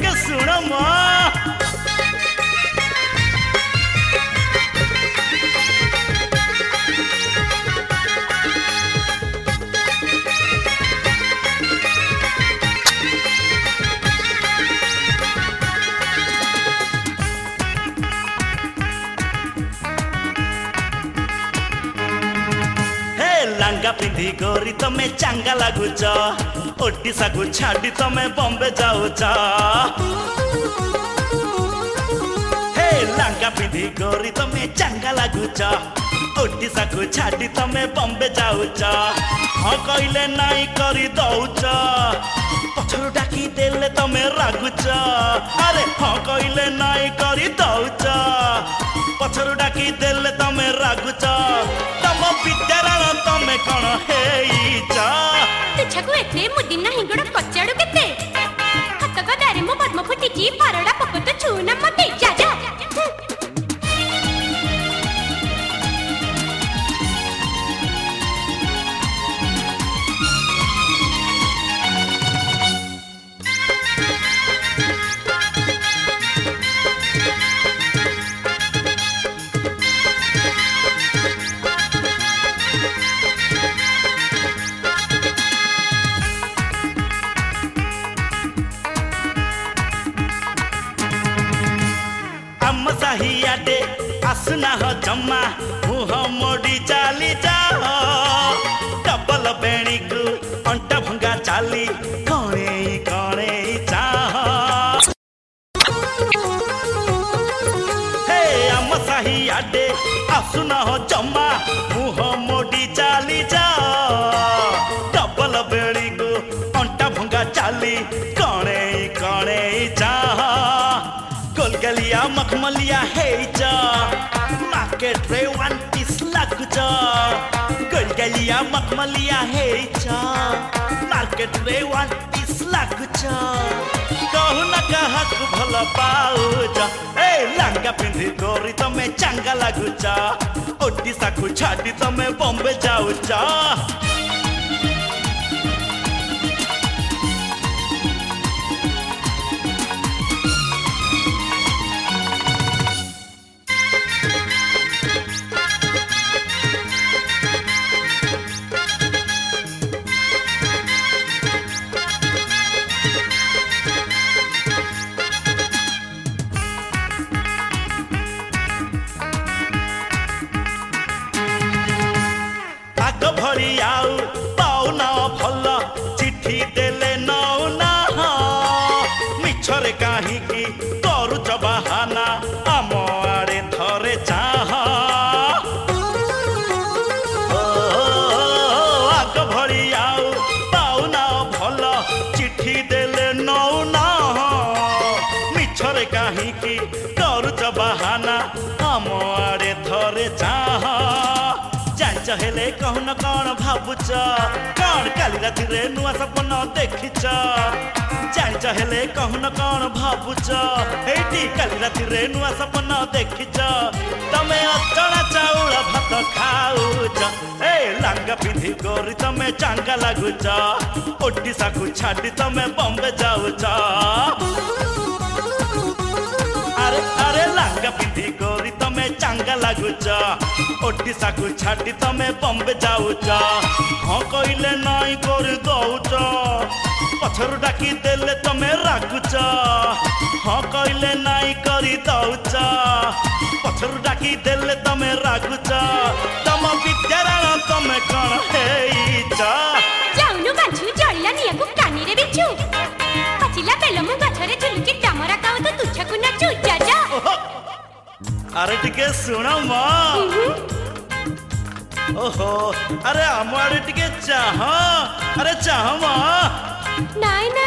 ଟିକେ ଶୁଣ ମ लांगा पिंधी गोरी तमे चांगा लगुच ओडिशा को छाड़ी तमे बॉम्बे जाऊच हे लांगा पिंधी गोरी तमे चांगा लगुच ओडिशा को छाड़ी तमे बॉम्बे जाऊच हाँ कहले नाई करी दौच पछरु डाकी देले तमे रागुच अरे हाँ कहले नाई करी दौच पछरु डाकी देले तमे रागुच तम विद्याराण तमे कौन हेइचा तुझको एते मुदी नाही गोड़ पचाडू केते हाथ गदारे मो पद्म फुटीची पारडा पकत छूना मते जा जा हियाडे आसना हो जम्मा मुह मोड़ी चाली जाओ डबल बेणी को अंटा भंगा चाली कणे कणे चाह हे आम हियाडे आसना हो जम्मा मुह मोड़ी चाली जाओ डबल बेणी को अंटा भंगा चाली कणे कणे चाह गोलगलिया मखमलिया हेजा मार्केट रे वन पीस लगुचा गोलगलिया मखमलिया हेजा मार्केट रे वन पीस लगुचा कहू न कहक भल पाउचा ए लांगा पिंधी गोरी तमे चांगा लगुचा ओडिशा को छाड़ी तमे बॉम्बे जाऊचा भरी आउ पाउ ना भल चिट्ठी देले नौ ना मिछरे काहे की करूच बहाना आम आड़े थरे चाह आग भरी आउ पाउ ना भल चिट्ठी देले नौ ना मिछरे काहे की करूच बहाना आम आड़े थरे चाह हेले कहन कौन भावुच कौन काली राति रे नुआ सपन देखिच जानिच हेले कहन कौन भावुच एटी काली राति रे नुआ सपन देखिच तमे अचना चाउल भात खाउच ए लांगा पिंधी गोरी तमे चांगा लगुच ओडिशा को छाड़ी तमे बॉम्बे जाऊच अरे अरे लांगा पिंधी गोरी तमे चांगा लगुच ओडिशा को छाड़ी तमे बॉम्बे जाऊच हाँ कहले नाई कर दौच पछरु डाकी देले तमे रागुच हाँ कहले नाई करी दौच पछरु डाकी देले तमे रागुच तम विद्याराण तमे कौन हेइचा जाउनु बांछु जळिला नियाकु कानी रे बिछु पचिला बेल मु गछरे झुलुकी डामरा काउ तो तुझको नाचू जा जा अरे टिके सुन मा ओहो अरे आम आड़े टिके चाह अरे चाह मा नाई